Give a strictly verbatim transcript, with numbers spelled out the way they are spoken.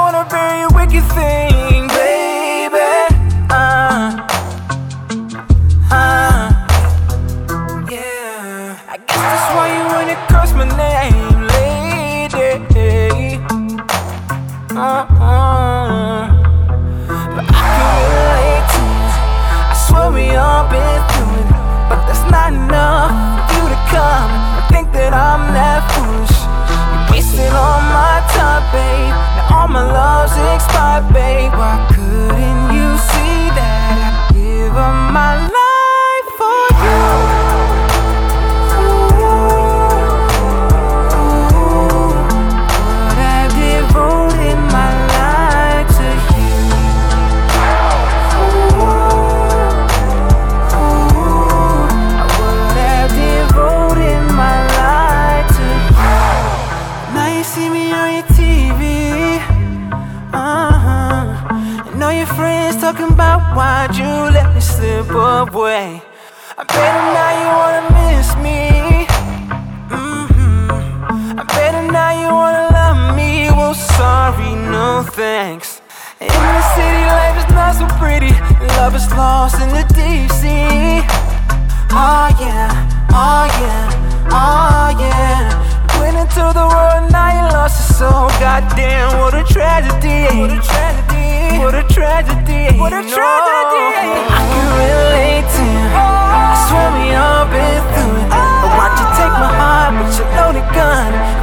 on a very wicked thing, baby. Uh, uh, yeah. I guess that's why you wanna curse my name, lady. Uh-uh. But I can relate to it. I swear we all been through it, but that's not enough for you to come and think that I'm that foolish. You wasted all my time, babe. Now all my love's expired, babe. Why couldn't you see that I give up my life for you? Ooh, ooh, would have devoted my life to you. Ooh, ooh, I would have devoted my life to you. Now you see me on your T V, uh-huh, and all your friends talking about why'd you let me slip away. I bet now you wanna miss me, mm-hmm. I bet now you wanna love me. Well, sorry, no thanks. In the city, life is not so pretty. Love is lost in the deep sea. Oh yeah, oh yeah, oh yeah. Went into the world, now you lost your soul. Goddamn, what a tragedy. What a tragedy. What a tragedy. What a tragedy. I can relate to you. I swear we all been through it. But why'd you take my heart with your loaded gun?